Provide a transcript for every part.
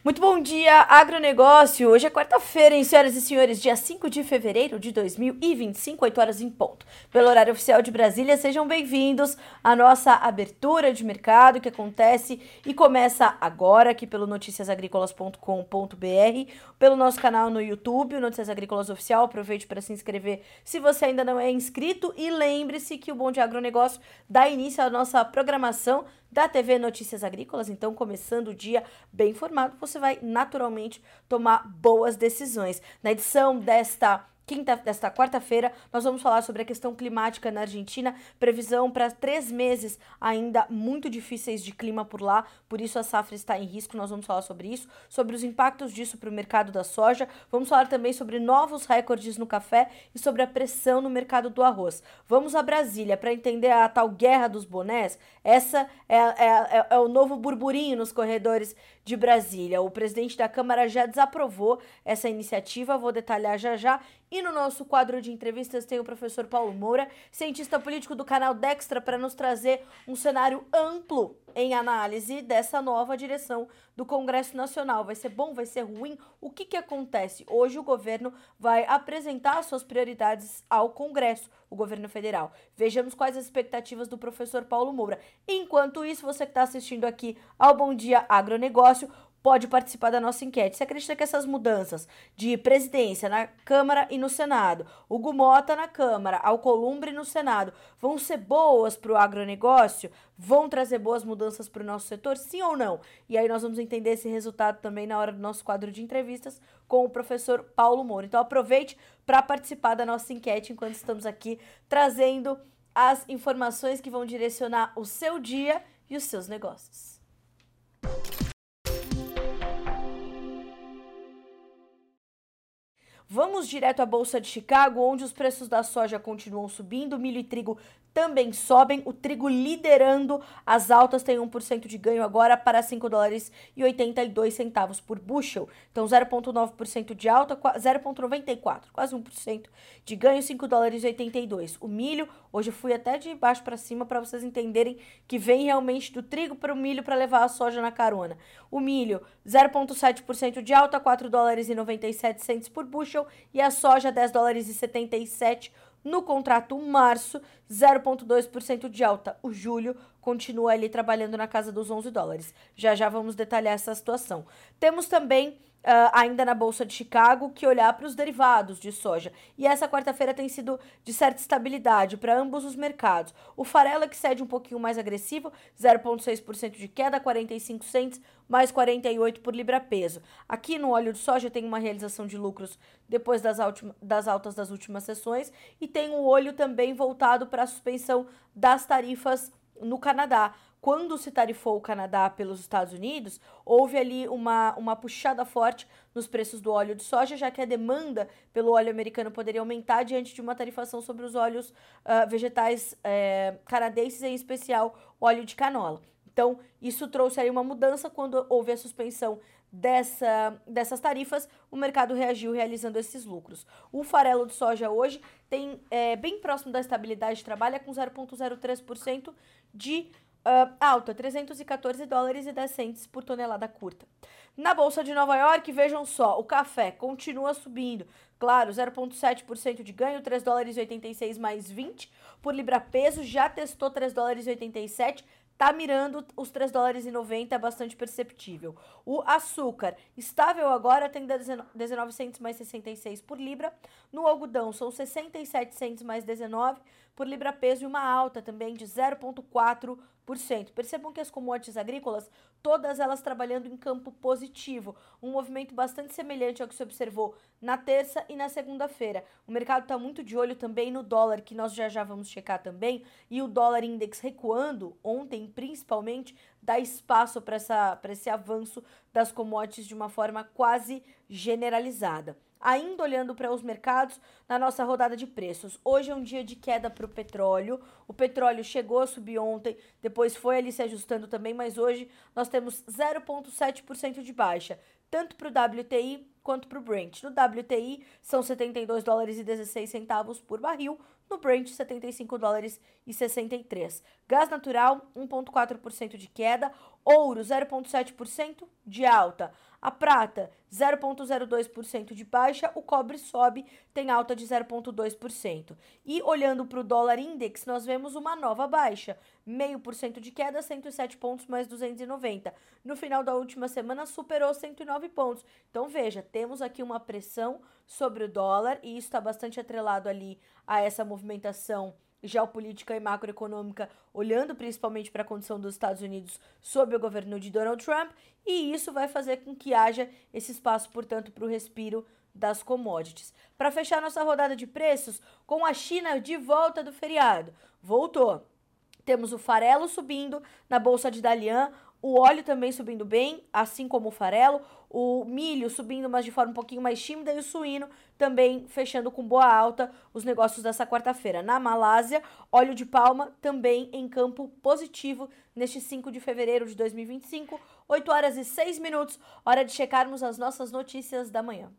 Muito bom dia, agronegócio. Hoje é quarta-feira, hein, senhoras e senhores, dia 5 de fevereiro de 2025, 8 horas em ponto. Pelo horário oficial de Brasília, sejam bem-vindos à nossa abertura de mercado que acontece e começa agora aqui pelo noticiasagricolas.com.br, pelo nosso canal no YouTube, o Notícias Agrícolas Oficial. Aproveite para se inscrever se você ainda não é inscrito e lembre-se que o Bom Dia Agronegócio dá início à nossa programação da TV Notícias Agrícolas. Então, começando o dia bem informado, você vai naturalmente tomar boas decisões. Na edição desta quarta-feira, nós vamos falar sobre a questão climática na Argentina, previsão para 3 meses ainda muito difíceis de clima por lá, por isso a safra está em risco. Nós vamos falar sobre isso, sobre os impactos disso para o mercado da soja, vamos falar também sobre novos recordes no café e sobre a pressão no mercado do arroz. Vamos a Brasília para entender a tal guerra dos bonés. Essa é o novo burburinho nos corredores de Brasília. O presidente da Câmara já desaprovou essa iniciativa, vou detalhar já já. E no nosso quadro de entrevistas tem o professor Paulo Moura, cientista político do canal Dextra, para nos trazer um cenário amplo em análise dessa nova direção do Congresso Nacional. Vai ser bom? Vai ser ruim? O que acontece? Hoje o governo vai apresentar suas prioridades ao Congresso, o governo federal. Vejamos quais as expectativas do professor Paulo Moura. Enquanto isso, você que está assistindo aqui ao Bom Dia Agronegócio, pode participar da nossa enquete. Você acredita que essas mudanças de presidência na Câmara e no Senado, o Gumota na Câmara, Alcolumbre no Senado, vão ser boas para o agronegócio? Vão trazer boas mudanças para o nosso setor? Sim ou não? E aí nós vamos entender esse resultado também na hora do nosso quadro de entrevistas com o professor Paulo Moura. Então aproveite para participar da nossa enquete enquanto estamos aqui trazendo as informações que vão direcionar o seu dia e os seus negócios. Vamos direto à Bolsa de Chicago, onde os preços da soja continuam subindo, milho e trigo também sobem, o trigo liderando as altas, tem 1% de ganho agora para $5,82 por bushel. Então 0,9% de alta, 0,94, quase 1% de ganho, $5,82. O milho, hoje eu fui até de baixo para cima para vocês entenderem que vem realmente do trigo para o milho para levar a soja na carona. O milho, 0,7% de alta, $4,97 por bushel, e a soja, $10,77 no contrato março, 0,2% de alta. O julho continua ali trabalhando na casa dos $11. Já já vamos detalhar essa situação. Temos também ainda na Bolsa de Chicago que olhar para os derivados de soja. E essa quarta-feira tem sido de certa estabilidade para ambos os mercados. O farelo é que cede um pouquinho mais agressivo, 0,6% de queda, 45 cents, mais 48 por libra-peso. Aqui no óleo de soja tem uma realização de lucros depois das altas das últimas sessões e tem um olho também voltado para a suspensão das tarifas no Canadá. Quando se tarifou o Canadá pelos Estados Unidos, houve ali uma puxada forte nos preços do óleo de soja, já que a demanda pelo óleo americano poderia aumentar diante de uma tarifação sobre os óleos vegetais canadenses, em especial óleo de canola. Então, isso trouxe aí uma mudança quando houve a suspensão dessas tarifas, o mercado reagiu realizando esses lucros. O farelo de soja hoje tem bem próximo da estabilidade, trabalha com 0,03% de alta, $314,10 por tonelada curta. Na Bolsa de Nova York, vejam só, o café continua subindo. Claro, 0,7% de ganho, $3,86 mais 20 por libra-peso, já testou $3,87. Tá mirando os $3,90, é bastante perceptível. O açúcar, estável agora, tem 19 cents mais 66 por libra. No algodão, são 67 cents mais 19 por libra-peso e uma alta também de 0,4%. Percebam que as commodities agrícolas, todas elas trabalhando em campo positivo. Um movimento bastante semelhante ao que se observou na terça e na segunda-feira. O mercado está muito de olho também no dólar, que nós já vamos checar também, e o dólar index recuando ontem, principalmente, dá espaço para esse avanço das commodities de uma forma quase generalizada. Ainda olhando para os mercados, na nossa rodada de preços, hoje é um dia de queda para o petróleo. O petróleo chegou a subir ontem, depois foi ali se ajustando também, mas hoje nós temos 0,7% de baixa, tanto para o WTI quanto para o Brent. No WTI são $72,16 por barril, no Brent $75,63. Gás natural 1,4% de queda, ouro 0,7% de alta. A prata, 0,02% de baixa, o cobre sobe, tem alta de 0,2%. E olhando para o dólar index, nós vemos uma nova baixa, 0,5% de queda, 107 pontos mais 290. No final da última semana, superou 109 pontos. Então, veja, temos aqui uma pressão sobre o dólar, e isso está bastante atrelado ali a essa movimentação geopolítica e macroeconômica, olhando principalmente para a condição dos Estados Unidos sob o governo de Donald Trump, e isso vai fazer com que haja esse espaço, portanto, para o respiro das commodities. Para fechar nossa rodada de preços, com a China de volta do feriado. Voltou. Temos o farelo subindo na bolsa de Dalian, o óleo também subindo bem, assim como o farelo, o milho subindo, mas de forma um pouquinho mais tímida, e o suíno também fechando com boa alta os negócios dessa quarta-feira. Na Malásia, óleo de palma também em campo positivo neste 5 de fevereiro de 2025, 8 horas e 6 minutos, hora de checarmos as nossas notícias da manhã.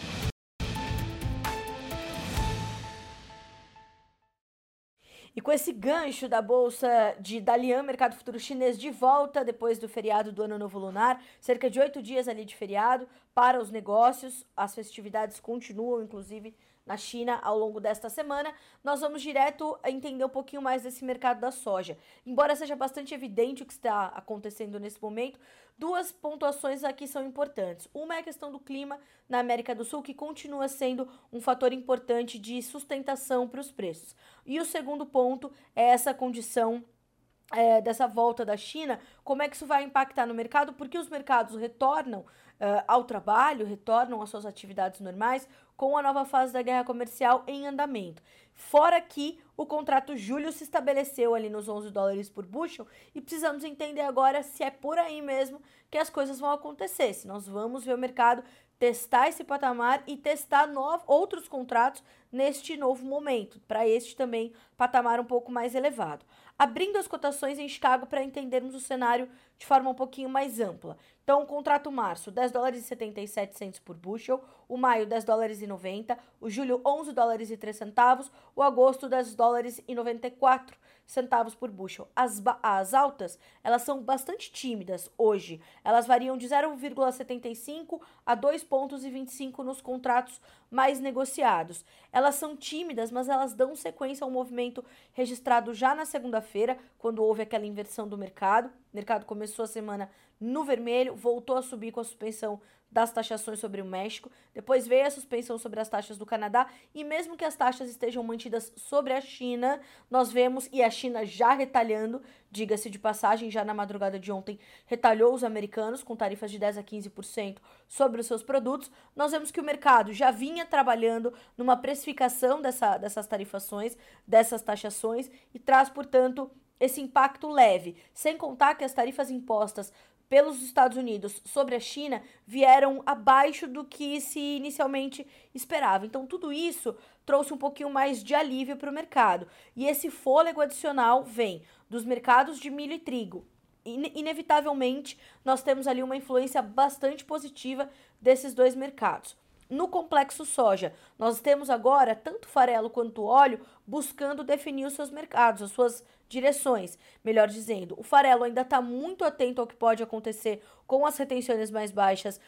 E com esse gancho da bolsa de Dalian, mercado futuro chinês de volta depois do feriado do Ano Novo Lunar, cerca de 8 dias ali de feriado para os negócios, as festividades continuam, inclusive, na China ao longo desta semana. Nós vamos direto a entender um pouquinho mais desse mercado da soja. Embora seja bastante evidente o que está acontecendo nesse momento, duas pontuações aqui são importantes. Uma é a questão do clima na América do Sul, que continua sendo um fator importante de sustentação para os preços. E o segundo ponto é essa condição dessa volta da China, como é que isso vai impactar no mercado, porque os mercados retornam ao trabalho, retornam às suas atividades normais com a nova fase da guerra comercial em andamento. Fora que o contrato julho se estabeleceu ali nos 11 dólares por bushel e precisamos entender agora se é por aí mesmo que as coisas vão acontecer, se nós vamos ver o mercado testar esse patamar e testar outros contratos neste novo momento, para este também patamar um pouco mais elevado. Abrindo as cotações em Chicago para entendermos o cenário de forma um pouquinho mais ampla. Então, o contrato março, 10 dólares e 77 centos por bushel, o maio, 10 dólares e 90, o julho, 11 dólares e 3 centavos, o agosto, 10 dólares e 94 centavos por bushel. As altas, elas são bastante tímidas hoje. Elas variam de 0,75 a 2,25 nos contratos mais negociados. Elas são tímidas, mas elas dão sequência ao movimento registrado já na segunda-feira, quando houve aquela inversão do mercado. O mercado começou a semana no vermelho, voltou a subir com a suspensão das taxações sobre o México, depois veio a suspensão sobre as taxas do Canadá, e mesmo que as taxas estejam mantidas sobre a China, nós vemos, e a China já retalhando, diga-se de passagem, já na madrugada de ontem, retalhou os americanos com tarifas de 10 a 15% sobre os seus produtos. Nós vemos que o mercado já vinha trabalhando numa precificação dessas tarifações, dessas taxações, e traz, portanto, esse impacto leve, sem contar que as tarifas impostas pelos Estados Unidos sobre a China vieram abaixo do que se inicialmente esperava. Então, tudo isso trouxe um pouquinho mais de alívio para o mercado. E esse fôlego adicional vem dos mercados de milho e trigo. Inevitavelmente, nós temos ali uma influência bastante positiva desses dois mercados. No complexo soja, nós temos agora tanto farelo quanto óleo buscando definir os seus mercados, as suas direções, melhor dizendo. O farelo ainda está muito atento ao que pode acontecer com as retenções mais baixas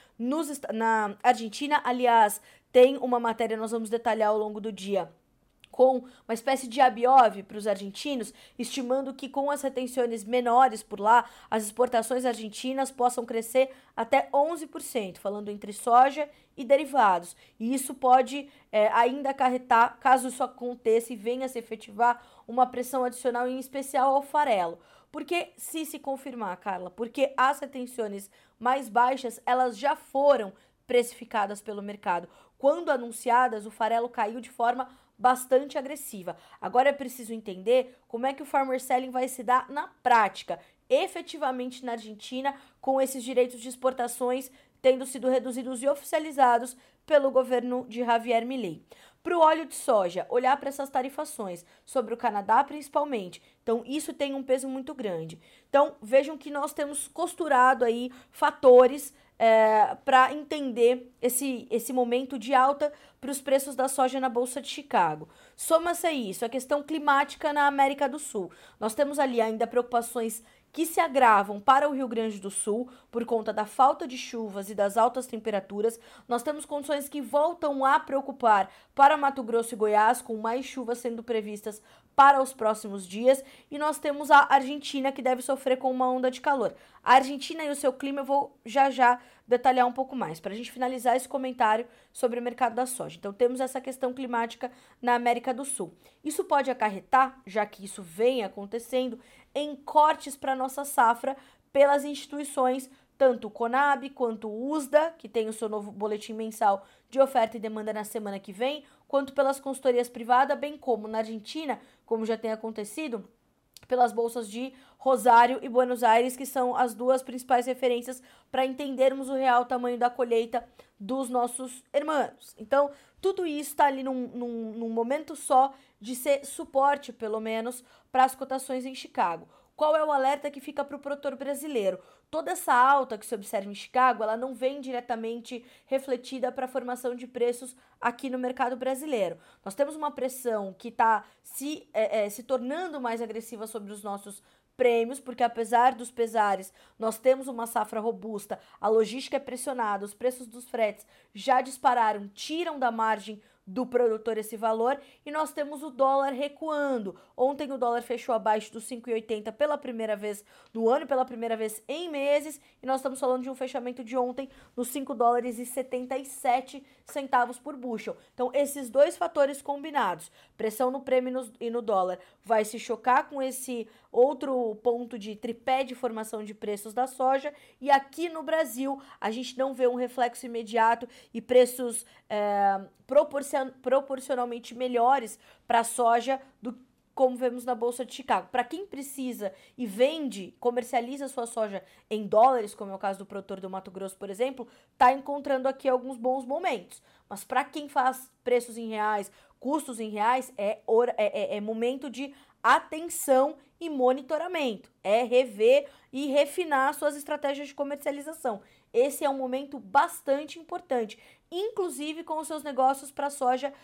na Argentina. Aliás, tem uma matéria, nós vamos detalhar ao longo do dia, com uma espécie de Abiov para os argentinos, estimando que com as retenções menores por lá, as exportações argentinas possam crescer até 11%, falando entre soja e derivados. E isso pode ainda acarretar, caso isso aconteça e venha a se efetivar, uma pressão adicional, em especial ao farelo. Porque se confirmar, Carla, porque as retenções mais baixas, elas já foram precificadas pelo mercado. Quando anunciadas, o farelo caiu de forma bastante agressiva. Agora é preciso entender como é que o farmer selling vai se dar na prática, efetivamente na Argentina, com esses direitos de exportações tendo sido reduzidos e oficializados pelo governo de Javier Milei. Para o óleo de soja, olhar para essas tarifações, sobre o Canadá principalmente. Então, isso tem um peso muito grande. Então, vejam que nós temos costurado aí fatores para entender esse momento de alta para os preços da soja na Bolsa de Chicago. Soma-se a isso a questão climática na América do Sul. Nós temos ali ainda preocupações que se agravam para o Rio Grande do Sul por conta da falta de chuvas e das altas temperaturas. Nós temos condições que voltam a preocupar para Mato Grosso e Goiás, com mais chuvas sendo previstas para os próximos dias, e nós temos a Argentina, que deve sofrer com uma onda de calor. A Argentina e o seu clima eu vou já detalhar um pouco mais, para a gente finalizar esse comentário sobre o mercado da soja. Então temos essa questão climática na América do Sul. Isso pode acarretar, já que isso vem acontecendo, em cortes para nossa safra pelas instituições, tanto o Conab quanto o USDA, que tem o seu novo boletim mensal de oferta e demanda na semana que vem, quanto pelas consultorias privadas, bem como na Argentina, como já tem acontecido, pelas bolsas de Rosário e Buenos Aires, que são as duas principais referências para entendermos o real tamanho da colheita dos nossos irmãos. Então, tudo isso está ali num momento só de ser suporte, pelo menos, para as cotações em Chicago. Qual é o alerta que fica para o produtor brasileiro? Toda essa alta que se observa em Chicago, ela não vem diretamente refletida para a formação de preços aqui no mercado brasileiro. Nós temos uma pressão que está se tornando mais agressiva sobre os nossos prêmios, porque apesar dos pesares, nós temos uma safra robusta, a logística é pressionada, os preços dos fretes já dispararam, tiram da margem do produtor esse valor, e nós temos o dólar recuando. Ontem o dólar fechou abaixo dos 5,80 pela primeira vez no ano, pela primeira vez em meses, e nós estamos falando de um fechamento de ontem nos 5 dólares e 77 centavos por bushel. Então, esses dois fatores combinados, pressão no prêmio e no dólar, vai se chocar com esse outro ponto de tripé de formação de preços da soja, e aqui no Brasil a gente não vê um reflexo imediato e preços proporcionalmente melhores para a soja do como vemos na Bolsa de Chicago. Para quem precisa e vende, comercializa sua soja em dólares, como é o caso do produtor do Mato Grosso, por exemplo, está encontrando aqui alguns bons momentos. Mas para quem faz preços em reais, custos em reais, é momento de atenção e monitoramento. É rever e refinar suas estratégias de comercialização. Esse é um momento bastante importante, inclusive com os seus negócios para a soja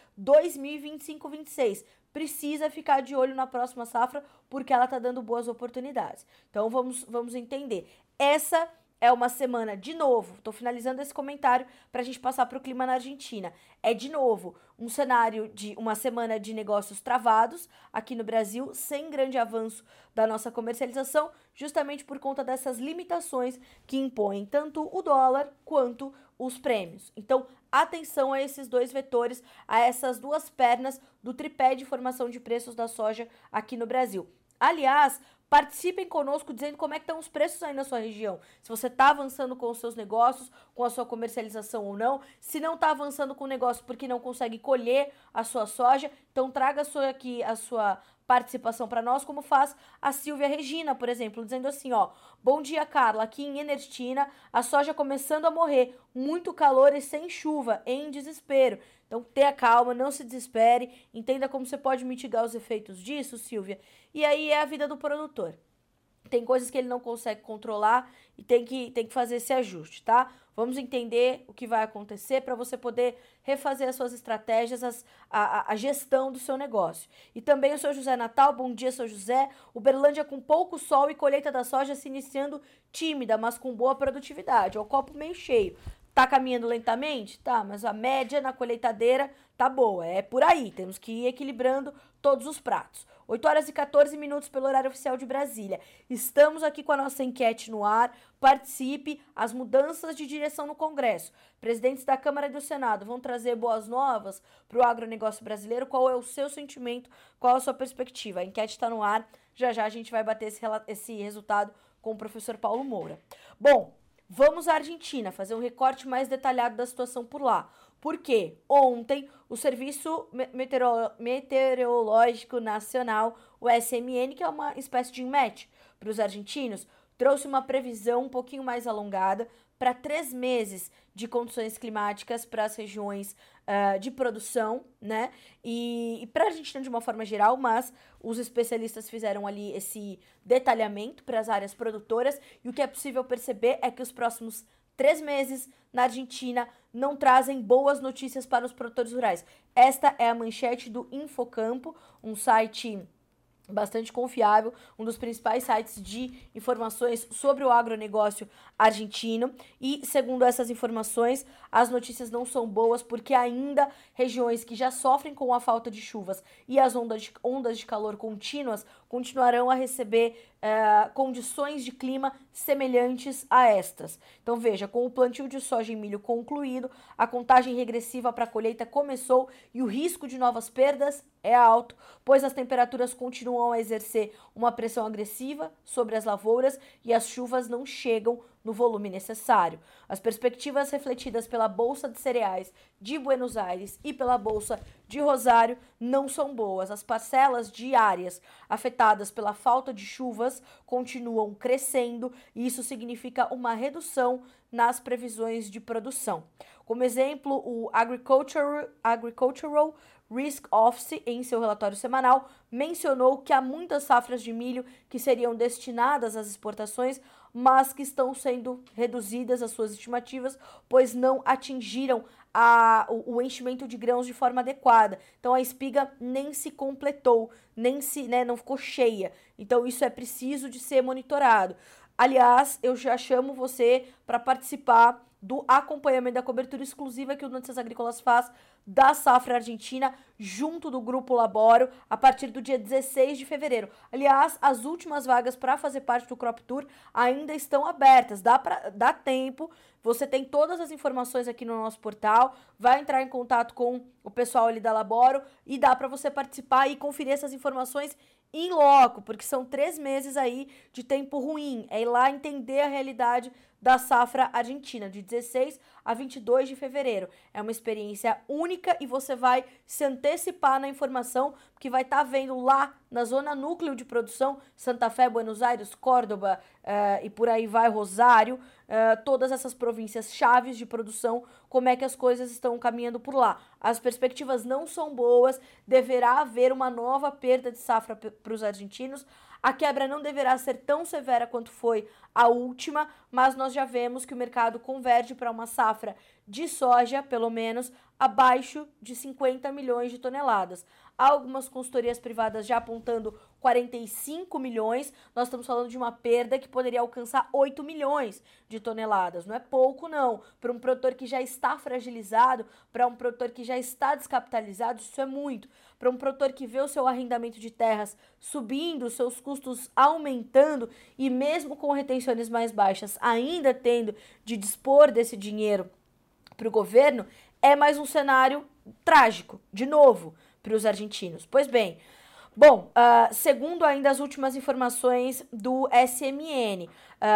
2025-26. Precisa ficar de olho na próxima safra, porque ela está dando boas oportunidades. Então vamos entender. Essa é uma semana, de novo, estou finalizando esse comentário para a gente passar para o clima na Argentina. É, de novo, um cenário de uma semana de negócios travados aqui no Brasil, sem grande avanço da nossa comercialização, justamente por conta dessas limitações que impõem tanto o dólar quanto os prêmios. Então, atenção a esses dois vetores, a essas duas pernas do tripé de formação de preços da soja aqui no Brasil. Aliás, participem conosco dizendo como é que estão os preços aí na sua região. Se você está avançando com os seus negócios, com a sua comercialização ou não. Se não está avançando com o negócio porque não consegue colher a sua soja, então traga a sua participação para nós, como faz a Silvia Regina, por exemplo, dizendo assim, ó: bom dia, Carla, aqui em Ernestina, a soja começando a morrer, muito calor e sem chuva, em desespero. Então, tenha calma, não se desespere, entenda como você pode mitigar os efeitos disso, Silvia. E aí é a vida do produtor. Tem coisas que ele não consegue controlar e tem que fazer esse ajuste, tá? Vamos entender o que vai acontecer para você poder refazer as suas estratégias, a gestão do seu negócio. E também o seu José Natal, bom dia, seu José. Uberlândia com pouco sol e colheita da soja se iniciando tímida, mas com boa produtividade. É o copo meio cheio. Tá caminhando lentamente? Tá, mas a média na colheitadeira tá boa. É por aí, temos que ir equilibrando todos os pratos. 8 horas e 14 minutos pelo horário oficial de Brasília. Estamos aqui com a nossa enquete no ar. Participe. As mudanças de direção no Congresso. Presidentes da Câmara e do Senado vão trazer boas novas para o agronegócio brasileiro. Qual é o seu sentimento? Qual a sua perspectiva? A enquete está no ar. Já a gente vai bater esse resultado com o professor Paulo Moura. Bom, vamos à Argentina, fazer um recorte mais detalhado da situação por lá. Porque ontem o Serviço Meteorológico Nacional, o SMN, que é uma espécie de INMET para os argentinos, trouxe uma previsão um pouquinho mais alongada para 3 meses de condições climáticas para as regiões de produção, né? E para a Argentina de uma forma geral, mas os especialistas fizeram ali esse detalhamento para as áreas produtoras, e o que é possível perceber é que os próximos 3 meses na Argentina não trazem boas notícias para os produtores rurais. Esta é a manchete do Infocampo, um site bastante confiável, um dos principais sites de informações sobre o agronegócio argentino. E, segundo essas informações, as notícias não são boas porque ainda regiões que já sofrem com a falta de chuvas e as ondas de calor contínuas continuarão a receber condições de clima semelhantes a estas. Então veja, com o plantio de soja e milho concluído, a contagem regressiva para a colheita começou e o risco de novas perdas é alto, pois as temperaturas continuam a exercer uma pressão agressiva sobre as lavouras e as chuvas não chegam no volume necessário. As perspectivas refletidas pela Bolsa de Cereais de Buenos Aires e pela Bolsa de Rosário não são boas. As parcelas diárias afetadas pela falta de chuvas continuam crescendo e isso significa uma redução nas previsões de produção. Como exemplo, o Agricultural Risk Office, em seu relatório semanal, mencionou que há muitas safras de milho que seriam destinadas às exportações, mas que estão sendo reduzidas as suas estimativas, pois não atingiram o enchimento de grãos de forma adequada. Então a espiga nem se completou, não ficou cheia. Então isso é preciso de ser monitorado. Aliás, eu já chamo você para participar do acompanhamento da cobertura exclusiva que o Notícias Agrícolas faz da safra argentina junto do Grupo Laboro a partir do dia 16 de fevereiro. Aliás, as últimas vagas para fazer parte do Crop Tour ainda estão abertas, dá tempo. Você tem todas as informações aqui no nosso portal, vai entrar em contato com o pessoal ali da Laboro e dá para você participar e conferir essas informações em loco, porque são 3 meses aí de tempo ruim. É ir lá entender a realidade da safra argentina, de 16 a 22 de fevereiro. É uma experiência única e você vai se antecipar na informação, porque vai estar vendo lá na zona núcleo de produção, Santa Fé, Buenos Aires, Córdoba e por aí vai, Rosário, todas essas províncias chaves de produção, como é que as coisas estão caminhando por lá. As perspectivas não são boas, deverá haver uma nova perda de safra para os argentinos. A quebra não deverá ser tão severa quanto foi a última, mas nós já vemos que o mercado converge para uma safra de soja, pelo menos, abaixo de 50 milhões de toneladas. Há algumas consultorias privadas já apontando 45 milhões, nós estamos falando de uma perda que poderia alcançar 8 milhões de toneladas. Não é pouco, não. Para um produtor que já está fragilizado, para um produtor que já está descapitalizado, isso é muito. Para um produtor que vê o seu arrendamento de terras subindo, seus custos aumentando e mesmo com retenções mais baixas, ainda tendo de dispor desse dinheiro para o governo, é mais um cenário trágico, de novo, para os argentinos. Pois bem, segundo ainda as últimas informações do SMN,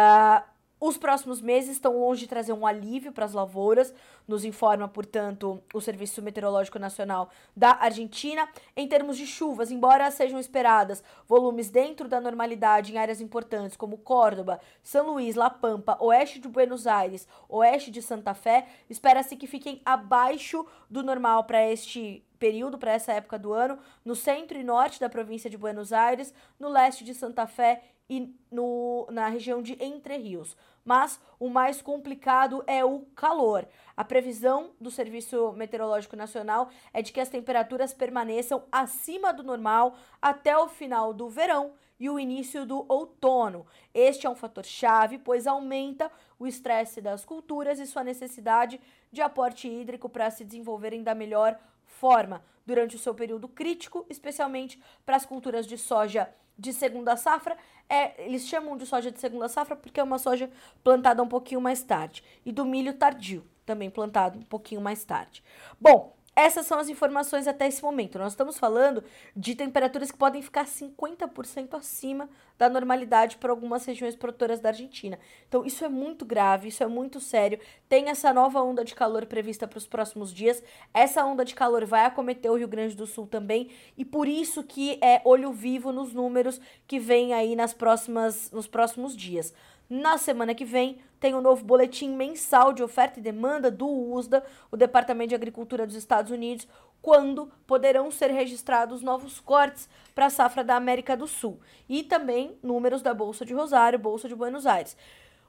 os próximos meses estão longe de trazer um alívio para as lavouras, nos informa, portanto, o Serviço Meteorológico Nacional da Argentina. Em termos de chuvas, embora sejam esperadas volumes dentro da normalidade em áreas importantes como Córdoba, São Luís, La Pampa, oeste de Buenos Aires, oeste de Santa Fé, espera-se que fiquem abaixo do normal para este período, para essa época do ano, no centro e norte da província de Buenos Aires, no leste de Santa Fé e na região de Entre Rios. Mas o mais complicado é o calor. A previsão do Serviço Meteorológico Nacional é de que as temperaturas permaneçam acima do normal até o final do verão e o início do outono. Este é um fator chave, pois aumenta o estresse das culturas e sua necessidade de aporte hídrico para se desenvolverem da melhor forma durante o seu período crítico, especialmente para as culturas de soja de segunda safra. Eles chamam de soja de segunda safra porque é uma soja plantada um pouquinho mais tarde, e do milho tardio, também plantado um pouquinho mais tarde. Bom, essas são as informações até esse momento. Nós estamos falando de temperaturas que podem ficar 50% acima da normalidade para algumas regiões produtoras da Argentina. Então, isso é muito grave, isso é muito sério. Tem essa nova onda de calor prevista para os próximos dias. Essa onda de calor vai acometer o Rio Grande do Sul também, e por isso que é olho vivo nos números que vem aí nos próximos dias. Na semana que vem, tem um novo boletim mensal de oferta e demanda do USDA, o Departamento de Agricultura dos Estados Unidos, quando poderão ser registrados novos cortes para a safra da América do Sul. E também números da Bolsa de Rosário, Bolsa de Buenos Aires.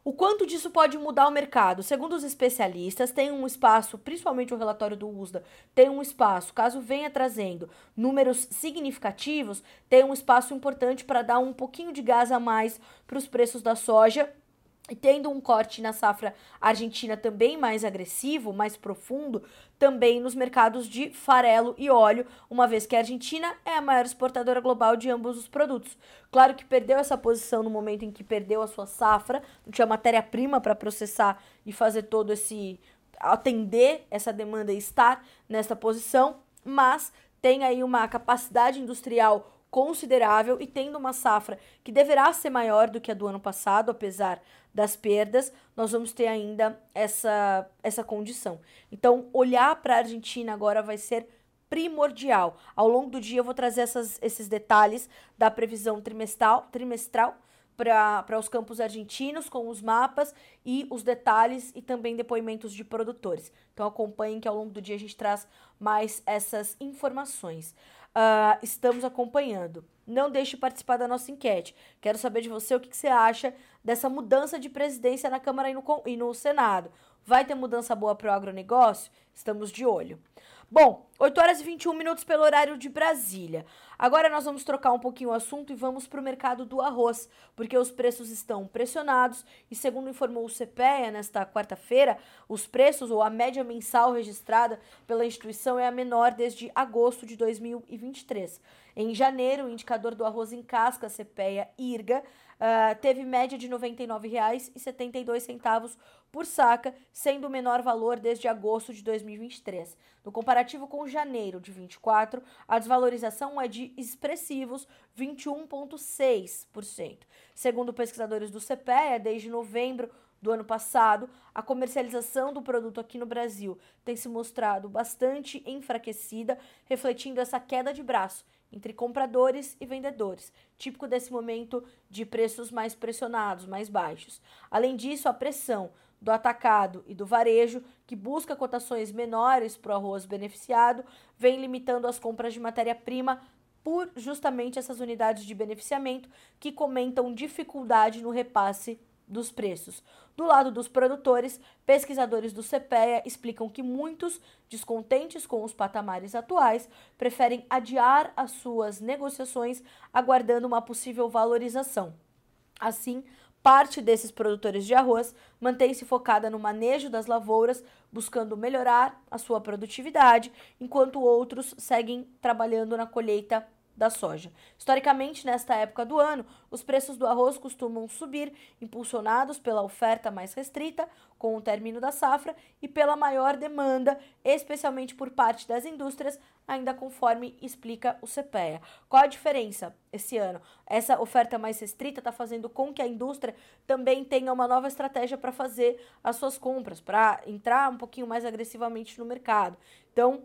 O quanto disso pode mudar o mercado? Segundo os especialistas, tem um espaço, principalmente o relatório do USDA, tem um espaço, caso venha trazendo números significativos, tem um espaço importante para dar um pouquinho de gás a mais para os preços da soja. E tendo um corte na safra argentina também mais agressivo, mais profundo, também nos mercados de farelo e óleo, uma vez que a Argentina é a maior exportadora global de ambos os produtos. Claro que perdeu essa posição no momento em que perdeu a sua safra, não tinha matéria-prima para processar e fazer todo esse... atender essa demanda e estar nessa posição, mas tem aí uma capacidade industrial considerável e tendo uma safra que deverá ser maior do que a do ano passado, apesar das perdas, nós vamos ter ainda essa condição. Então, olhar para a Argentina agora vai ser primordial. Ao longo do dia eu vou trazer esses detalhes da previsão trimestral para os campos argentinos, com os mapas e os detalhes e também depoimentos de produtores. Então acompanhem que ao longo do dia a gente traz mais essas informações. Estamos acompanhando. Não deixe de participar da nossa enquete. Quero saber de você o que você acha dessa mudança de presidência na Câmara e no Senado. Vai ter mudança boa para o agronegócio? Estamos de olho. Bom, 8 horas e 21 minutos pelo horário de Brasília. Agora nós vamos trocar um pouquinho o assunto e vamos para o mercado do arroz, porque os preços estão pressionados e, segundo informou o CPEA nesta quarta-feira, os preços ou a média mensal registrada pela instituição é a menor desde agosto de 2023. Em janeiro, o indicador do arroz em casca, CPEA-IRGA, teve média de R$ 99,72 por saca, sendo o menor valor desde agosto de 2023. No comparativo com janeiro de 24, a desvalorização é de expressivos 21,6%. Segundo pesquisadores do CPEA, desde novembro do ano passado, a comercialização do produto aqui no Brasil tem se mostrado bastante enfraquecida, refletindo essa queda de braço entre compradores e vendedores, típico desse momento de preços mais pressionados, mais baixos. Além disso, a pressão do atacado e do varejo, que busca cotações menores para o arroz beneficiado, vem limitando as compras de matéria-prima por justamente essas unidades de beneficiamento que comentam dificuldade no repasse dos preços. Do lado dos produtores, pesquisadores do CPEA explicam que muitos, descontentes com os patamares atuais, preferem adiar as suas negociações, aguardando uma possível valorização. Assim, parte desses produtores de arroz mantém-se focada no manejo das lavouras, buscando melhorar a sua produtividade, enquanto outros seguem trabalhando na colheita da soja. Historicamente, nesta época do ano, os preços do arroz costumam subir, impulsionados pela oferta mais restrita, com o término da safra, e pela maior demanda, especialmente por parte das indústrias, ainda conforme explica o CPEA. Qual a diferença esse ano? Essa oferta mais restrita está fazendo com que a indústria também tenha uma nova estratégia para fazer as suas compras, para entrar um pouquinho mais agressivamente no mercado. Então,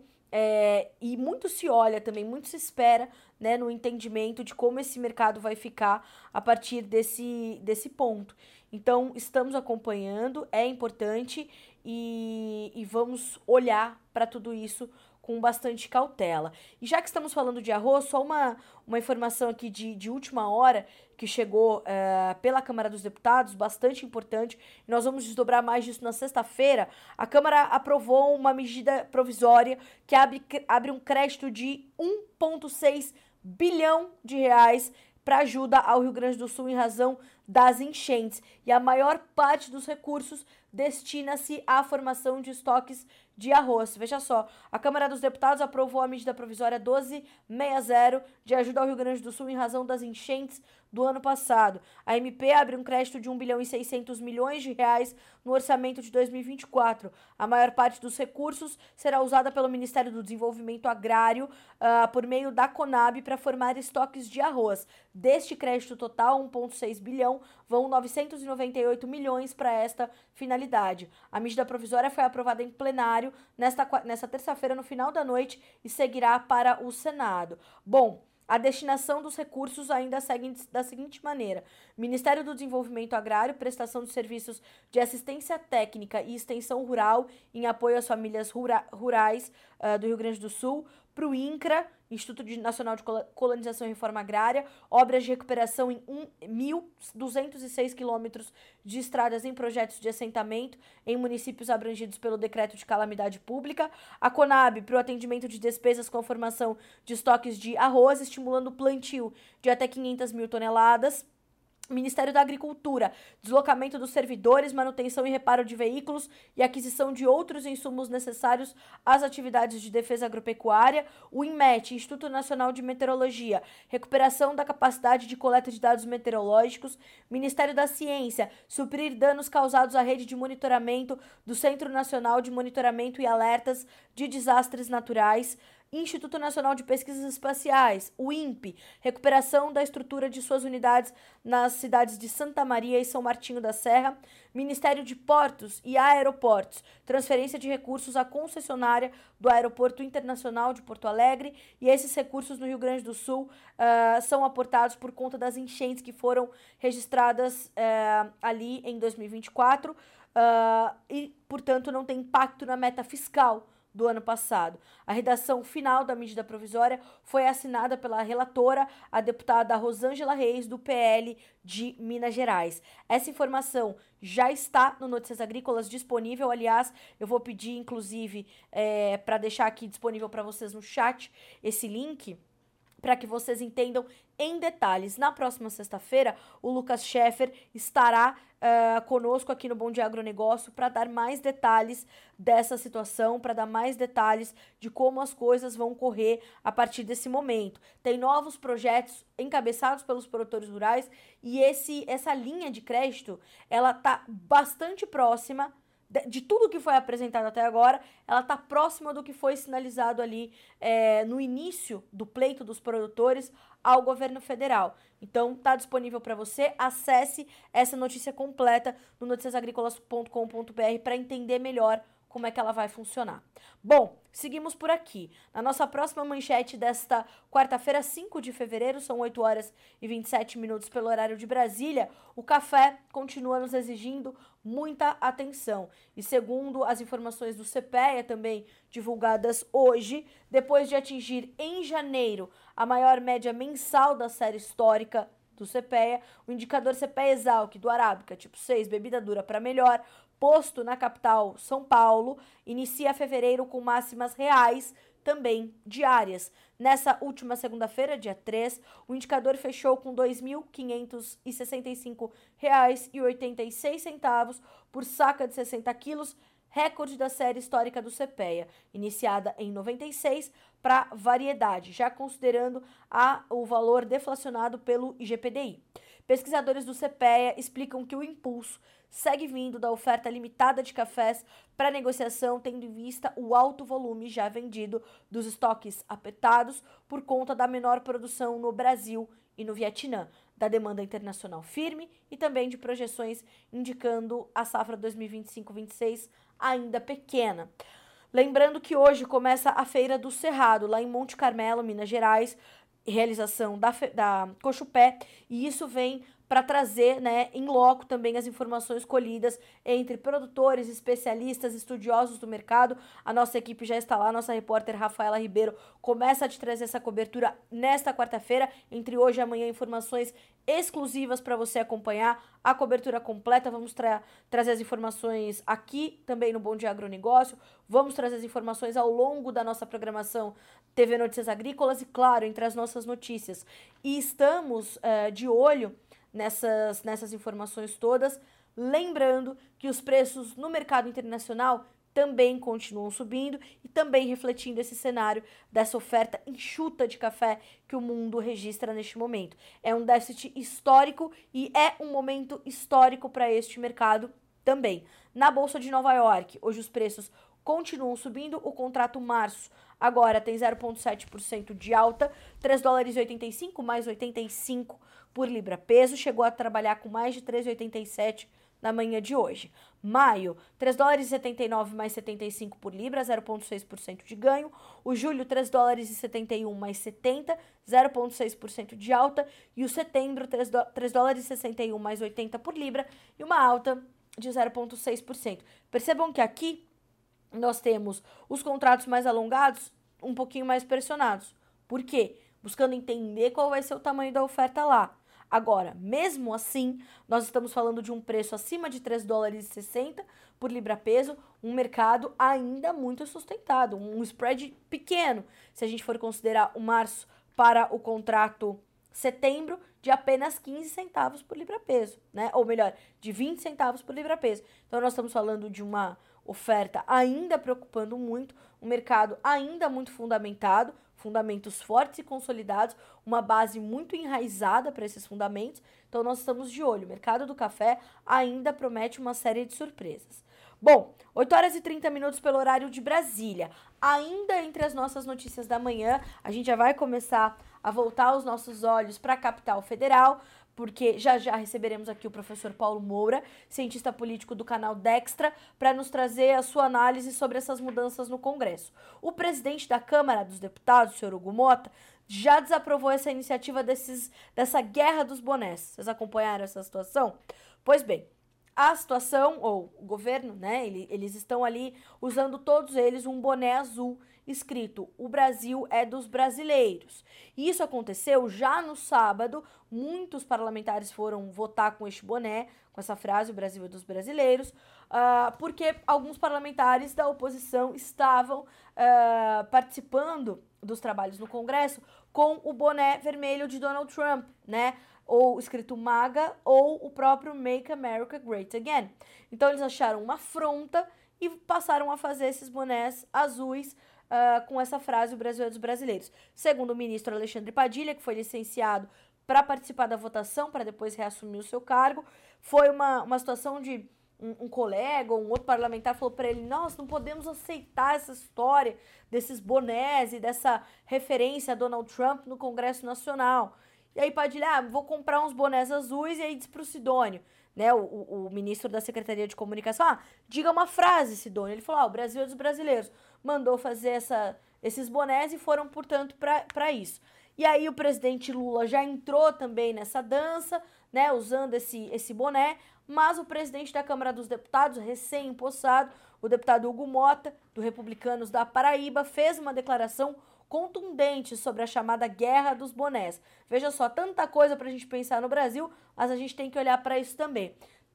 e muito se olha também, muito se espera, né, no entendimento de como esse mercado vai ficar a partir desse ponto. Então, estamos acompanhando, é importante e vamos olhar para tudo isso com bastante cautela. E já que estamos falando de arroz, só uma informação aqui de última hora que chegou pela Câmara dos Deputados, bastante importante. Nós vamos desdobrar mais disso na sexta-feira. A Câmara aprovou uma medida provisória que abre um crédito de 1,6 bilhão de reais para ajuda ao Rio Grande do Sul em razão das enchentes. E a maior parte dos recursos destina-se à formação de estoques de arroz. Veja só, a Câmara dos Deputados aprovou a medida provisória 1260 de ajuda ao Rio Grande do Sul em razão das enchentes do ano passado. A MP abre um crédito de 1 bilhão e 600 milhões de reais no orçamento de 2024. A maior parte dos recursos será usada pelo Ministério do Desenvolvimento Agrário por meio da Conab para formar estoques de arroz. Deste crédito total, 1,6 bilhão, vão 998 milhões para esta finalidade. A medida provisória foi aprovada em plenário nesta terça-feira, no final da noite, e seguirá para o Senado. Bom, a destinação dos recursos ainda segue da seguinte maneira: Ministério do Desenvolvimento Agrário, prestação de serviços de assistência técnica e extensão rural em apoio às famílias rurais do Rio Grande do Sul, para o INCRA, Instituto Nacional de Colonização e Reforma Agrária, obras de recuperação em 1.206 quilômetros de estradas em projetos de assentamento em municípios abrangidos pelo decreto de calamidade pública. A Conab, para o atendimento de despesas com a formação de estoques de arroz, estimulando o plantio de até 500 mil toneladas. Ministério da Agricultura, deslocamento dos servidores, manutenção e reparo de veículos e aquisição de outros insumos necessários às atividades de defesa agropecuária. O INMET, Instituto Nacional de Meteorologia, recuperação da capacidade de coleta de dados meteorológicos. Ministério da Ciência, suprir danos causados à rede de monitoramento do Centro Nacional de Monitoramento e Alertas de Desastres Naturais. Instituto Nacional de Pesquisas Espaciais, o INPE, recuperação da estrutura de suas unidades nas cidades de Santa Maria e São Martinho da Serra. Ministério de Portos e Aeroportos, transferência de recursos à concessionária do Aeroporto Internacional de Porto Alegre, e esses recursos no Rio Grande do Sul são aportados por conta das enchentes que foram registradas ali em 2024 e, portanto, não tem impacto na meta fiscal do ano passado. A redação final da medida provisória foi assinada pela relatora, a deputada Rosângela Reis, do PL de Minas Gerais. Essa informação já está no Notícias Agrícolas disponível. Aliás, eu vou pedir, inclusive, para deixar aqui disponível para vocês no chat esse link, para que vocês entendam em detalhes. Na próxima sexta-feira, o Lucas Scheffer estará conosco aqui no Bom Dia Agronegócio para dar mais detalhes dessa situação, para dar mais detalhes de como as coisas vão correr a partir desse momento. Tem novos projetos encabeçados pelos produtores rurais e essa linha de crédito, ela está bastante próxima de tudo que foi apresentado até agora. Ela está próxima do que foi sinalizado ali no início do pleito dos produtores ao governo federal. Então, está disponível para você. Acesse essa notícia completa no noticiasagricolas.com.br para entender melhor como é que ela vai funcionar. Bom, seguimos por aqui. Na nossa próxima manchete desta quarta-feira, 5 de fevereiro, são 8 horas e 27 minutos pelo horário de Brasília, o café continua nos exigindo muita atenção. E segundo as informações do CPEA, também divulgadas hoje, depois de atingir em janeiro a maior média mensal da série histórica do CPEA, o indicador CPEA Exalc do Arábica, tipo 6, bebida dura para melhor, posto na capital São Paulo, inicia fevereiro com máximas reais, também diárias. Nessa última segunda-feira, dia 3, o indicador fechou com R$ 2.565,86 por saca de 60 quilos, recorde da série histórica do CPEA, iniciada em 96 para variedade, já considerando o valor deflacionado pelo IGPDI. Pesquisadores do CPEA explicam que o impulso segue vindo da oferta limitada de cafés para negociação, tendo em vista o alto volume já vendido dos estoques apertados por conta da menor produção no Brasil e no Vietnã, da demanda internacional firme e também de projeções indicando a safra 2025-26 ainda pequena. Lembrando que hoje começa a Feira do Cerrado, lá em Monte Carmelo, Minas Gerais, realização da Cochupé, e isso vem para trazer, em loco também as informações colhidas entre produtores, especialistas, estudiosos do mercado. A nossa equipe já está lá, a nossa repórter Rafaela Ribeiro começa a te trazer essa cobertura nesta quarta-feira, entre hoje e amanhã, informações exclusivas para você acompanhar a cobertura completa. Vamos trazer as informações aqui também no Bom Dia Agronegócio, vamos trazer as informações ao longo da nossa programação TV Notícias Agrícolas e, claro, entre as nossas notícias. E estamos de olho nessas informações todas, lembrando que os preços no mercado internacional também continuam subindo e também refletindo esse cenário dessa oferta enxuta de café que o mundo registra neste momento. É um déficit histórico e é um momento histórico para este mercado também. Na Bolsa de Nova York, hoje os preços continuam subindo. O contrato março agora tem 0,7% de alta, $3,85 mais 85 por libra peso, chegou a trabalhar com mais de 3,87 na manhã de hoje. Maio, $3,79 mais 75 por libra, 0,6% de ganho. O julho, $3,71 mais 70, 0,6% de alta. E o setembro, $3,61 mais 80 por libra e uma alta de 0,6%. Percebam que aqui nós temos os contratos mais alongados um pouquinho mais pressionados. Por quê? Buscando entender qual vai ser o tamanho da oferta lá. Agora, mesmo assim, nós estamos falando de um preço acima de 3 dólares e 60 por libra-peso, um mercado ainda muito sustentado, um spread pequeno, se a gente for considerar o março para o contrato setembro, de apenas 15 centavos por libra-peso, né? Ou melhor, de 20 centavos por libra-peso. Então, nós estamos falando de uma oferta ainda preocupando muito, um mercado ainda muito fundamentado, fundamentos fortes e consolidados, uma base muito enraizada para esses fundamentos. Então, nós estamos de olho. O mercado do café ainda promete uma série de surpresas. Bom, 8 horas e 30 minutos pelo horário de Brasília. Ainda entre as nossas notícias da manhã, a gente já vai começar a voltar os nossos olhos para a capital federal, porque já já receberemos aqui o professor Paulo Moura, cientista político do canal Dextra, para nos trazer a sua análise sobre essas mudanças no Congresso. O presidente da Câmara dos Deputados, o senhor Hugo Mota, já desaprovou essa iniciativa dessa guerra dos bonés. Vocês acompanharam essa situação? Pois bem, a situação, ou o governo, né, eles estão ali usando todos eles um boné azul escrito "O Brasil é dos brasileiros". E isso aconteceu já no sábado, muitos parlamentares foram votar com este boné, com essa frase "O Brasil é dos brasileiros", porque alguns parlamentares da oposição estavam participando dos trabalhos no Congresso com o boné vermelho de Donald Trump, né? Ou escrito MAGA, ou o próprio Make America Great Again. Então eles acharam uma afronta e passaram a fazer esses bonés azuis com essa frase "O Brasil é dos brasileiros". Segundo o ministro Alexandre Padilha, que foi licenciado para participar da votação, para depois reassumir o seu cargo, foi uma situação de um colega ou um outro parlamentar falou para ele: "Nós não podemos aceitar essa história desses bonés e dessa referência a Donald Trump no Congresso Nacional". E aí Padilha, vou comprar uns bonés azuis, e aí diz pro Sidônio, né, o ministro da Secretaria de Comunicação, diga uma frase, Sidônio. Ele falou, o Brasil é dos brasileiros. Mandou fazer esses bonés e foram, portanto, para isso. E aí o presidente Lula já entrou também nessa dança, né, usando esse boné, mas o presidente da Câmara dos Deputados, recém-empossado, o deputado Hugo Mota, do Republicanos da Paraíba, fez uma declaração contundente sobre a chamada guerra dos bonés. Veja só, tanta coisa pra gente pensar no Brasil, mas a gente tem que olhar para isso também.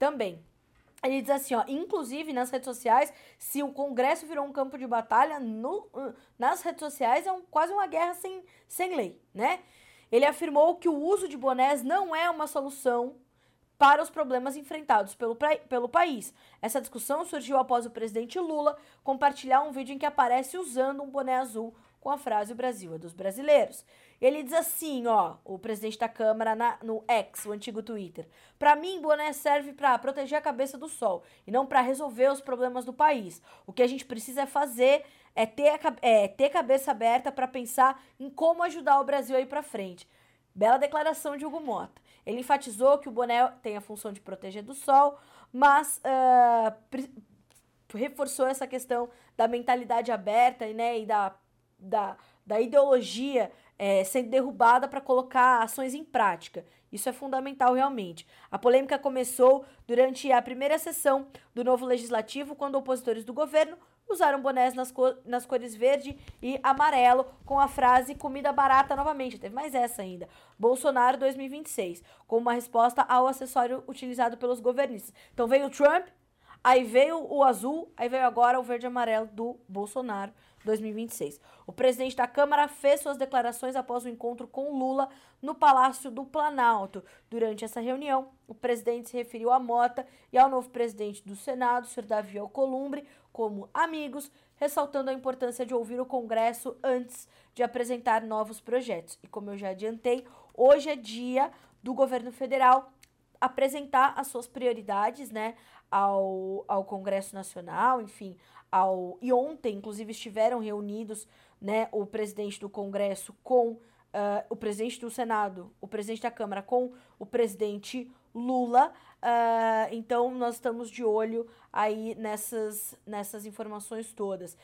Ele diz assim, inclusive nas redes sociais, se o Congresso virou um campo de batalha, nas redes sociais é quase uma guerra sem lei, né? Ele afirmou que o uso de bonés não é uma solução para os problemas enfrentados pelo país. Essa discussão surgiu após o presidente Lula compartilhar um vídeo em que aparece usando um boné azul com a frase "O Brasil é dos brasileiros". Ele diz assim, o presidente da Câmara no X, o antigo Twitter: "Para mim, boné serve para proteger a cabeça do sol e não para resolver os problemas do país. O que a gente precisa fazer é ter cabeça aberta para pensar em como ajudar o Brasil a ir para frente". Bela declaração de Hugo Mota. Ele enfatizou que o boné tem a função de proteger do sol, mas reforçou essa questão da mentalidade aberta, né, e da ideologia sendo derrubada para colocar ações em prática. Isso é fundamental realmente. A polêmica começou durante a primeira sessão do novo legislativo, quando opositores do governo usaram bonés nas cores verde e amarelo, com a frase "comida barata" novamente. Teve mais essa ainda. Bolsonaro 2026, como uma resposta ao acessório utilizado pelos governistas. Então veio o Trump, aí veio o azul, aí veio agora o verde e amarelo do Bolsonaro 2026. O presidente da Câmara fez suas declarações após o encontro com Lula no Palácio do Planalto. Durante essa reunião, o presidente se referiu a Mota e ao novo presidente do Senado, o senhor Davi Alcolumbre, como amigos, ressaltando a importância de ouvir o Congresso antes de apresentar novos projetos. E como eu já adiantei, hoje é dia do governo federal apresentar as suas prioridades, né, ao Congresso Nacional, enfim, e ontem, inclusive, estiveram reunidos, né, o presidente do Congresso com o presidente do Senado, o presidente da Câmara com o presidente Lula. Então, nós estamos de olho aí nessas informações todas.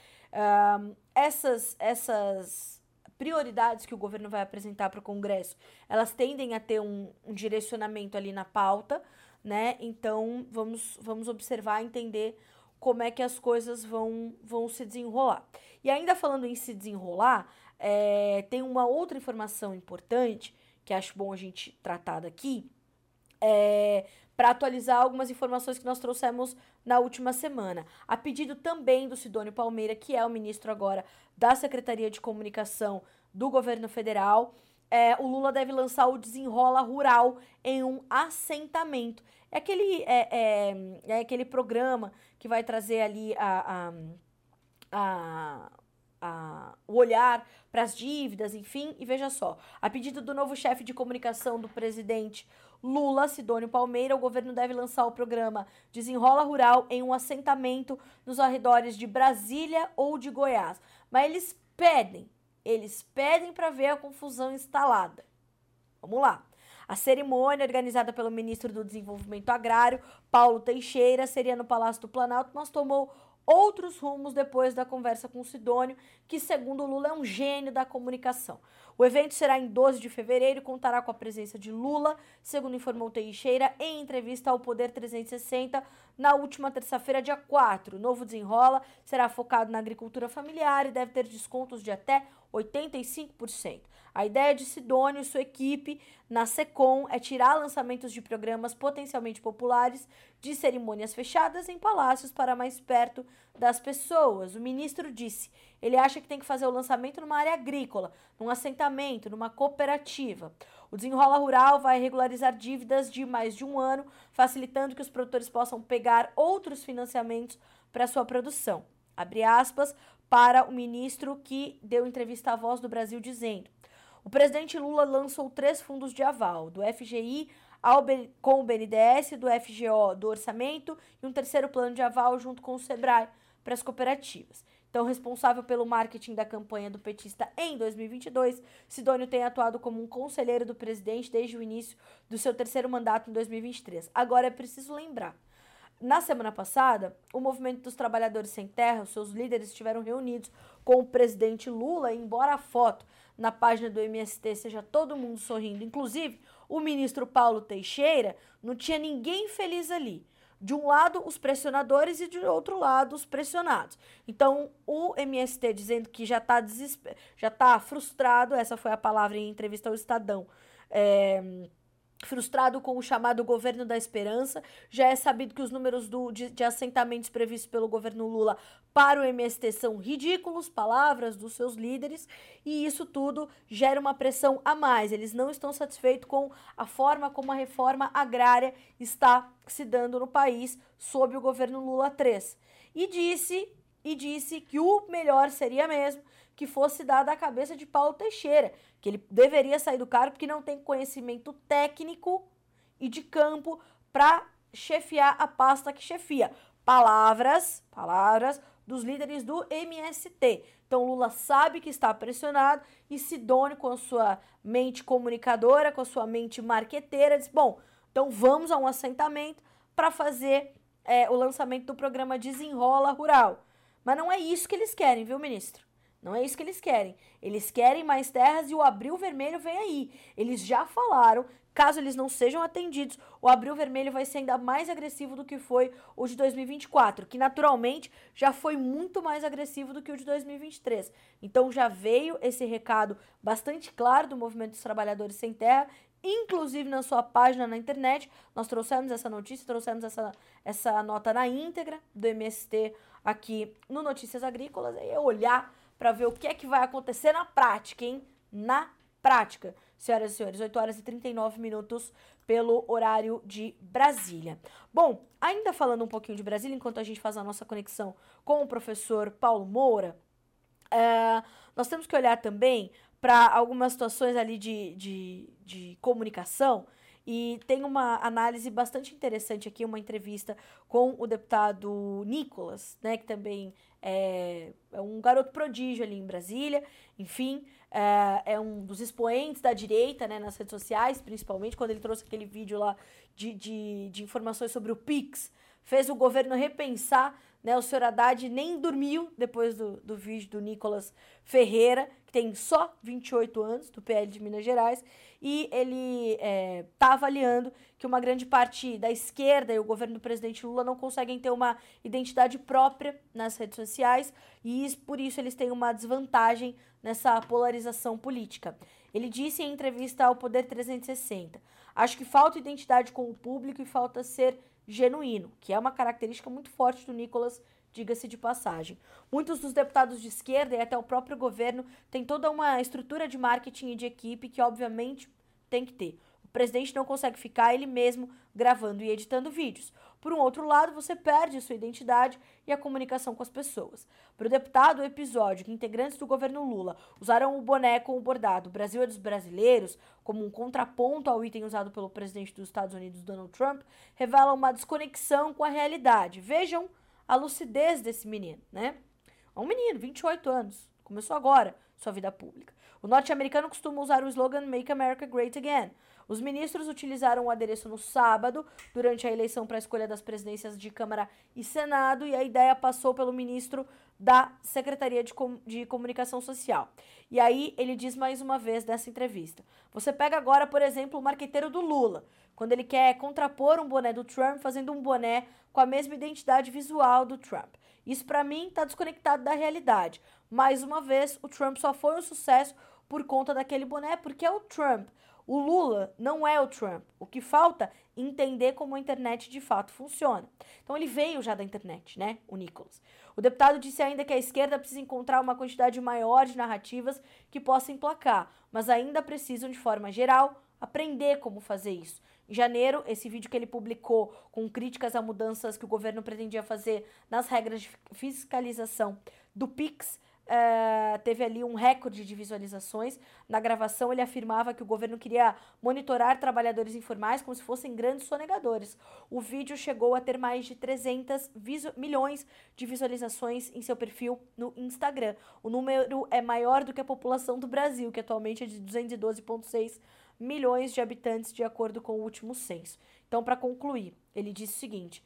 Essas prioridades que o governo vai apresentar para o Congresso, elas tendem a ter um direcionamento ali na pauta, né? Então, vamos observar, entender como é que as coisas vão se desenrolar. E ainda falando em se desenrolar, tem uma outra informação importante que acho bom a gente tratar daqui, para atualizar algumas informações que nós trouxemos na última semana. A pedido também do Sidônio Palmeira, que é o ministro agora da Secretaria de Comunicação do governo federal, o Lula deve lançar o Desenrola Rural em um assentamento. É aquele programa que vai trazer ali o olhar para as dívidas, enfim, e veja só, a pedido do novo chefe de comunicação do presidente Lula, Sidônio Palmeira, o governo deve lançar o programa Desenrola Rural em um assentamento nos arredores de Brasília ou de Goiás. Mas eles pedem para ver a confusão instalada. Vamos lá. A cerimônia, organizada pelo ministro do Desenvolvimento Agrário, Paulo Teixeira, seria no Palácio do Planalto, mas tomou outros rumos depois da conversa com o Sidônio, que, segundo Lula, é um gênio da comunicação. O evento será em 12 de fevereiro e contará com a presença de Lula, segundo informou Teixeira em entrevista ao Poder 360 na última terça-feira, dia 4. O novo Desenrola será focado na agricultura familiar e deve ter descontos de até 85%. A ideia de Sidônio e sua equipe na SECOM é tirar lançamentos de programas potencialmente populares de cerimônias fechadas em palácios para mais perto das pessoas. O ministro disse, ele acha que tem que fazer o lançamento numa área agrícola, num assentamento, numa cooperativa. O Desenrola Rural vai regularizar dívidas de mais de um ano, facilitando que os produtores possam pegar outros financiamentos para sua produção. Abre aspas para o ministro que deu entrevista à Voz do Brasil dizendo: o presidente Lula lançou 3 fundos de aval, do FGI com o BNDES, do FGO do orçamento e um terceiro plano de aval junto com o Sebrae para as cooperativas. Então, responsável pelo marketing da campanha do petista em 2022, Sidônio tem atuado como um conselheiro do presidente desde o início do seu terceiro mandato em 2023. Agora, é preciso lembrar, na semana passada, o Movimento dos Trabalhadores Sem Terra, os seus líderes estiveram reunidos com o presidente Lula, e embora a foto na página do MST seja todo mundo sorrindo, inclusive o ministro Paulo Teixeira, não tinha ninguém feliz ali. De um lado, os pressionadores e de outro lado, os pressionados. Então, o MST dizendo que já está frustrado, essa foi a palavra em entrevista ao Estadão, frustrado com o chamado governo da esperança. Já é sabido que os números de assentamentos previstos pelo governo Lula para o MST são ridículos, palavras dos seus líderes, e isso tudo gera uma pressão a mais. Eles não estão satisfeitos com a forma como a reforma agrária está se dando no país sob o governo Lula 3. E disse que o melhor seria mesmo que fosse dada a cabeça de Paulo Teixeira, que ele deveria sair do cargo porque não tem conhecimento técnico e de campo para chefiar a pasta que chefia. Palavras dos líderes do MST. Então, Lula sabe que está pressionado e Sidônio, com a sua mente comunicadora, com a sua mente marqueteira, diz, bom, então vamos a um assentamento para fazer o lançamento do programa Desenrola Rural. Mas não é isso que eles querem, viu, ministro? Não é isso que eles querem. Eles querem mais terras e o Abril Vermelho vem aí. Eles já falaram, caso eles não sejam atendidos, o Abril Vermelho vai ser ainda mais agressivo do que foi o de 2024, que naturalmente já foi muito mais agressivo do que o de 2023. Então já veio esse recado bastante claro do Movimento dos Trabalhadores Sem Terra, inclusive na sua página na internet. Nós trouxemos essa notícia, trouxemos essa nota na íntegra do MST aqui no Notícias Agrícolas. E olhar para ver o que é que vai acontecer na prática, hein? Na prática, senhoras e senhores, 8 horas e 39 minutos pelo horário de Brasília. Bom, ainda falando um pouquinho de Brasília, enquanto a gente faz a nossa conexão com o professor Paulo Moura, nós temos que olhar também para algumas situações ali de comunicação. E tem uma análise bastante interessante aqui, uma entrevista com o deputado Nicolas, né, que também é um garoto prodígio ali em Brasília, enfim, é um dos expoentes da direita, né, nas redes sociais, principalmente quando ele trouxe aquele vídeo lá de informações sobre o Pix, fez o governo repensar, né, o senhor Haddad nem dormiu depois do vídeo do Nicolas Ferreira, que tem só 28 anos, do PL de Minas Gerais, e ele está avaliando que uma grande parte da esquerda e o governo do presidente Lula não conseguem ter uma identidade própria nas redes sociais, e por isso eles têm uma desvantagem nessa polarização política. Ele disse em entrevista ao Poder 360, acho que falta identidade com o público e falta ser genuíno, que é uma característica muito forte do Nicolas, diga-se de passagem. Muitos dos deputados de esquerda e até o próprio governo têm toda uma estrutura de marketing e de equipe que, obviamente, tem que ter. O presidente não consegue ficar ele mesmo gravando e editando vídeos. Por um outro lado, você perde sua identidade e a comunicação com as pessoas. Para o deputado, o episódio que integrantes do governo Lula usaram o boné com o bordado "O Brasil é dos brasileiros" como um contraponto ao item usado pelo presidente dos Estados Unidos, Donald Trump, revela uma desconexão com a realidade. Vejam a lucidez desse menino, né? É um menino, 28 anos, começou agora sua vida pública. O norte-americano costuma usar o slogan "Make America Great Again". Os ministros utilizaram o adereço no sábado, durante a eleição para a escolha das presidências de Câmara e Senado, e a ideia passou pelo ministro da Secretaria de Comunicação Social. E aí ele diz mais uma vez nessa entrevista. Você pega agora, por exemplo, o marqueteiro do Lula, quando ele quer contrapor um boné do Trump, fazendo um boné com a mesma identidade visual do Trump. Isso, para mim, está desconectado da realidade. Mais uma vez, o Trump só foi um sucesso por conta daquele boné, porque é o Trump. O Lula não é o Trump. O que falta é entender como a internet de fato funciona. Então ele veio já da internet, né, o Nicolas. O deputado disse ainda que a esquerda precisa encontrar uma quantidade maior de narrativas que possa emplacar, mas ainda precisam, de forma geral, aprender como fazer isso. Em janeiro, esse vídeo que ele publicou com críticas a mudanças que o governo pretendia fazer nas regras de fiscalização do Pix, teve ali um recorde de visualizações. Na gravação, ele afirmava que o governo queria monitorar trabalhadores informais como se fossem grandes sonegadores. O vídeo chegou a ter mais de 300 milhões de visualizações em seu perfil no Instagram. O número é maior do que a população do Brasil, que atualmente é de 212,6 milhões de habitantes, de acordo com o último censo. Então, para concluir, ele disse o seguinte,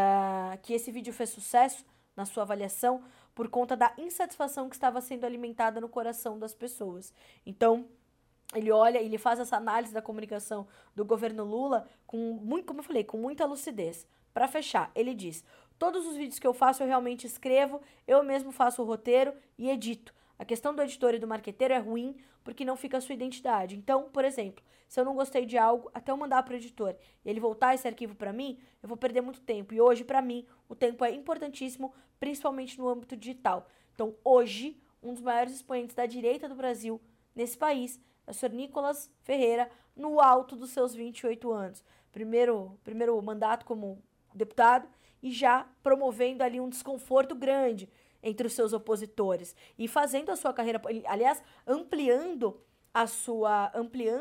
que esse vídeo fez sucesso na sua avaliação por conta da insatisfação que estava sendo alimentada no coração das pessoas. Então, ele olha, ele faz essa análise da comunicação do governo Lula com muito, como eu falei, com muita lucidez. Para fechar, ele diz: todos os vídeos que eu faço eu realmente escrevo, eu mesmo faço o roteiro e edito. A questão do editor e do marqueteiro é ruim porque não fica a sua identidade. Então, por exemplo, se eu não gostei de algo, até eu mandar para o editor e ele voltar esse arquivo para mim, eu vou perder muito tempo. E hoje, para mim, o tempo é importantíssimo, principalmente no âmbito digital. Então, hoje, um dos maiores expoentes da direita do Brasil nesse país é o senhor Nicolas Ferreira, no alto dos seus 28 anos. Primeiro mandato como deputado e já promovendo ali um desconforto grande entre os seus opositores e fazendo a sua carreira, aliás, ampliando a sua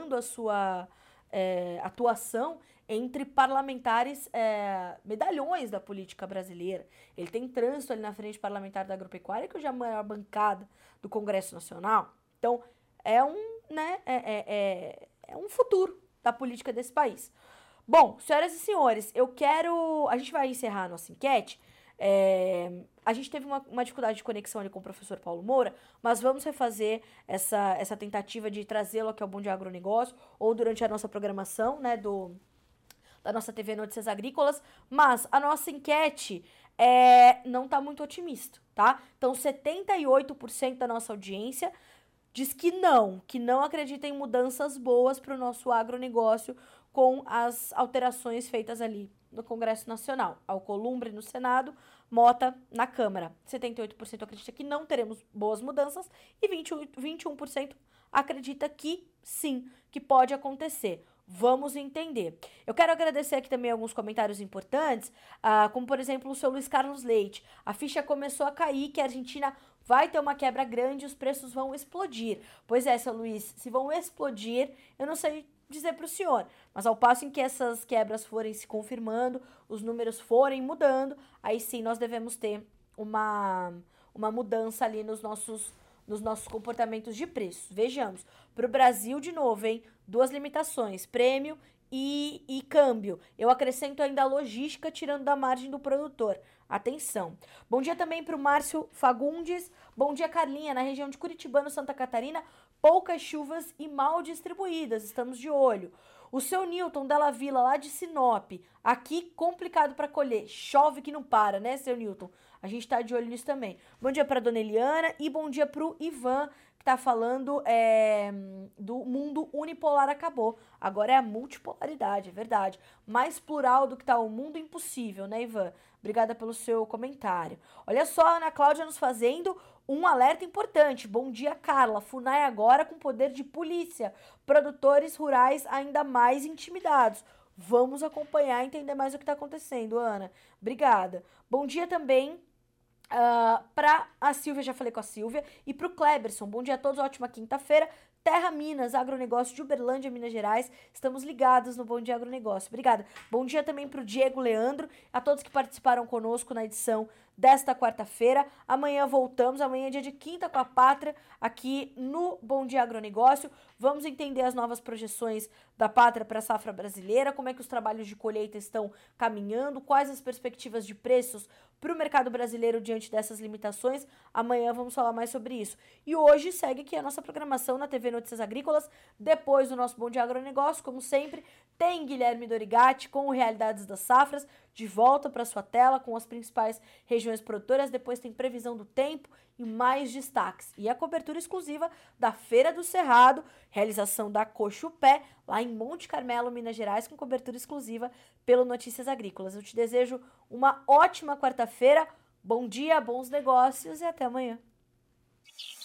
atuação entre parlamentares medalhões da política brasileira. Ele tem trânsito ali na frente parlamentar da Agropecuária, que hoje é a maior bancada do Congresso Nacional. Então, é um futuro da política desse país. Bom, senhoras e senhores, a gente vai encerrar a nossa enquete. A gente teve uma dificuldade de conexão ali com o professor Paulo Moura, mas vamos refazer essa tentativa de trazê-lo aqui ao Bom Dia Agronegócio ou durante a nossa programação, né, da nossa TV Notícias Agrícolas, mas a nossa enquete não tá muito otimista, tá? Então 78% da nossa audiência diz que não acredita em mudanças boas para o nosso agronegócio com as alterações feitas ali no Congresso Nacional. Alcolumbre no Senado, Mota na Câmara. 78% acredita que não teremos boas mudanças e 21% acredita que sim, que pode acontecer. Vamos entender. Eu quero agradecer aqui também alguns comentários importantes, como por exemplo o seu Luiz Carlos Leite. A ficha começou a cair, que a Argentina vai ter uma quebra grande e os preços vão explodir. Pois é, seu Luiz, se vão explodir, eu não sei dizer para o senhor, mas ao passo em que essas quebras forem se confirmando, os números forem mudando, aí sim nós devemos ter uma mudança ali nos nossos comportamentos de preços. Vejamos, para o Brasil, de novo, hein? Duas limitações, prêmio e câmbio. Eu acrescento ainda a logística, tirando da margem do produtor. Atenção. Bom dia também para o Márcio Fagundes. Bom dia, Carlinha. Na região de Curitibano, Santa Catarina, poucas chuvas e mal distribuídas. Estamos de olho. O seu Newton Della Vila, lá de Sinop. Aqui, complicado para colher. Chove que não para, né, seu Newton? A gente tá de olho nisso também. Bom dia para dona Eliana e bom dia pro Ivan, que tá falando do mundo unipolar acabou. Agora é a multipolaridade, é verdade. Mais plural do que tá o mundo, impossível, né, Ivan? Obrigada pelo seu comentário. Olha só a Ana Cláudia nos fazendo um alerta importante. Bom dia, Carla. FUNAI agora com poder de polícia. Produtores rurais ainda mais intimidados. Vamos acompanhar e entender mais o que está acontecendo, Ana. Obrigada. Bom dia também pra a Silvia, já falei com a Silvia, e pro Kleberson. Bom dia a todos, ótima quinta-feira. Terra Minas, agronegócio de Uberlândia, Minas Gerais. Estamos ligados no Bom Dia Agronegócio. Obrigada. Bom dia também pro Diego Leandro, a todos que participaram conosco na edição desta quarta-feira. Amanhã voltamos, amanhã é dia de Quinta com a Pátria, aqui no Bom Dia Agronegócio. Vamos entender as novas projeções da Pátria para a safra brasileira, como é que os trabalhos de colheita estão caminhando, quais as perspectivas de preços para o mercado brasileiro diante dessas limitações. Amanhã vamos falar mais sobre isso. E hoje segue aqui a nossa programação na TV Notícias Agrícolas, depois do nosso Bom Dia Agronegócio, como sempre, tem Guilherme Dorigatti com o Realidades das Safras, de volta para sua tela com as principais regiões produtoras, depois tem previsão do tempo e mais destaques. E a cobertura exclusiva da Feira do Cerrado, realização da Cochupé, lá em Monte Carmelo, Minas Gerais, com cobertura exclusiva pelo Notícias Agrícolas. Eu te desejo uma ótima quarta-feira, bom dia, bons negócios e até amanhã.